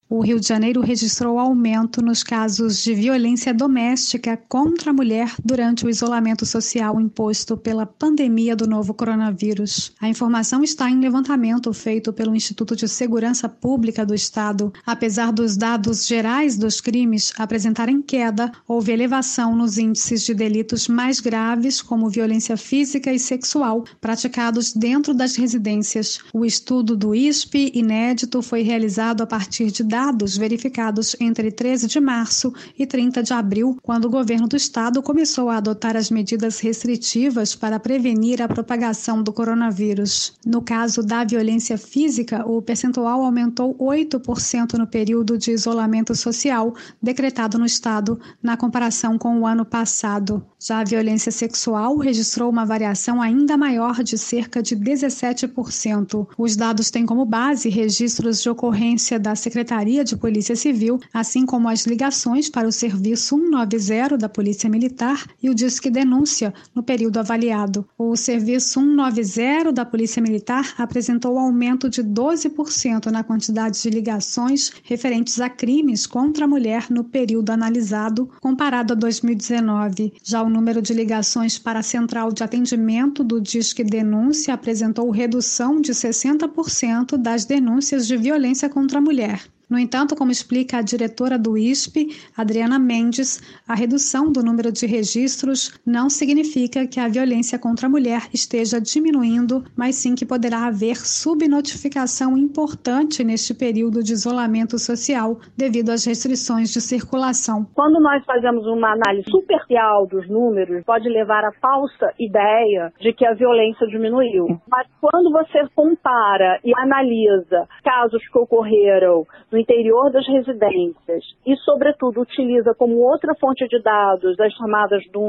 O Rio de Janeiro registrou aumento nos casos de violência doméstica contra a mulher durante o isolamento social imposto pela pandemia do novo coronavírus. A informação está em levantamento feito pelo Instituto de Segurança Pública do Estado. Apesar dos dados gerais dos crimes apresentarem queda, houve elevação nos índices de delitos mais graves, como violência física e sexual, praticados dentro das residências. O estudo do ISP, inédito, foi realizado a partir de dados verificados entre 13 de março e 30 de abril, quando o governo do estado começou a adotar as medidas restritivas para prevenir a propagação do coronavírus. No caso da violência física, o percentual aumentou 8% no período de isolamento social decretado no estado, na comparação com o ano passado. Já a violência sexual registrou uma variação ainda maior de cerca de 17%. Os dados têm como base registros de ocorrência da Secretaria de Polícia Civil, assim como as ligações para o Serviço 190 da Polícia Militar e o Disque Denúncia no período avaliado. O Serviço 190 da Polícia Militar apresentou aumento de 12% na quantidade de ligações referentes a crimes contra a mulher no período analisado, comparado a 2019. Já o número de ligações para a Central de Atendimento do Disque Denúncia apresentou redução de 60% das denúncias de violência contra a mulher. No entanto, como explica a diretora do ISP, Adriana Mendes, a redução do número de registros não significa que a violência contra a mulher esteja diminuindo, mas sim que poderá haver subnotificação importante neste período de isolamento social devido às restrições de circulação. Quando nós fazemos uma análise superficial dos números, pode levar à falsa ideia de que a violência diminuiu. Mas quando você compara e analisa casos que ocorreram no interior das residências e, sobretudo, utiliza como outra fonte de dados as chamadas do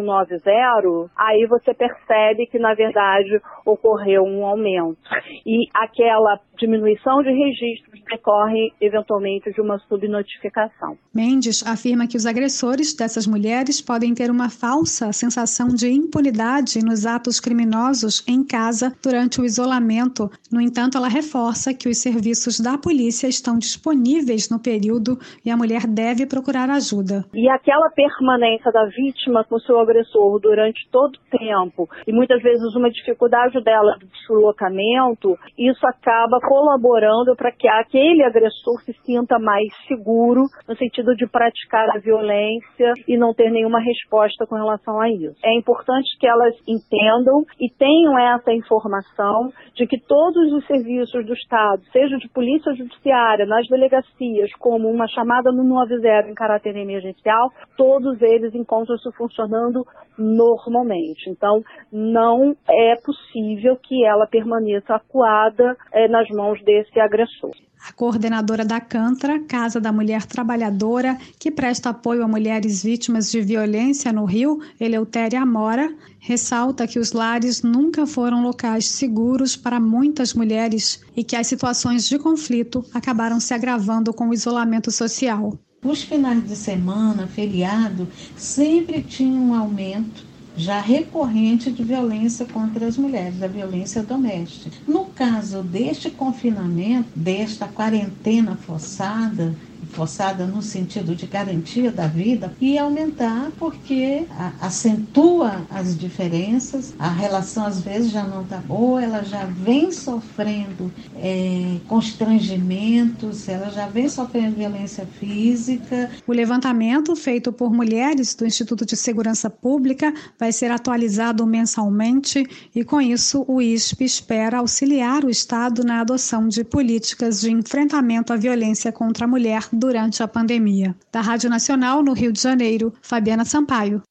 190, aí você percebe que, na verdade, ocorreu um aumento. E aquela diminuição de registros decorre, eventualmente, de uma subnotificação. Mendes afirma que os agressores dessas mulheres podem ter uma falsa sensação de impunidade nos atos criminosos em casa durante o isolamento. No entanto, ela reforça que os serviços da polícia estão disponíveis no período e a mulher deve procurar ajuda. E aquela permanência da vítima com seu agressor durante todo o tempo e muitas vezes uma dificuldade dela de deslocamento, isso acaba colaborando para que aquele agressor se sinta mais seguro no sentido de praticar a violência e não ter nenhuma resposta com relação a isso. É importante que elas entendam e tenham essa informação de que todos os serviços do Estado, seja de polícia judiciária, nas delegacias, como uma chamada no 190 em caráter emergencial, todos eles encontram-se funcionando normalmente. Então, não é possível que ela permaneça acuada nas mãos desse agressor. A coordenadora da CANTRA, Casa da Mulher Trabalhadora, que presta apoio a mulheres vítimas de violência no Rio, Eleutéria Amora, ressalta que os lares nunca foram locais seguros para muitas mulheres e que as situações de conflito acabaram se agravando com o isolamento social. Os finais de semana, feriado, sempre tinha um aumento já recorrente de violência contra as mulheres, da violência doméstica. No caso deste confinamento, desta quarentena forçada no sentido de garantia da vida, ia aumentar porque acentua as diferenças, a relação às vezes já não está boa, ela já vem sofrendo constrangimentos, ela já vem sofrendo violência física. O levantamento feito por mulheres do Instituto de Segurança Pública vai ser atualizado mensalmente e, com isso, o ISP espera auxiliar o Estado na adoção de políticas de enfrentamento à violência contra a mulher durante a pandemia. Da Rádio Nacional, no Rio de Janeiro, Fabiana Sampaio.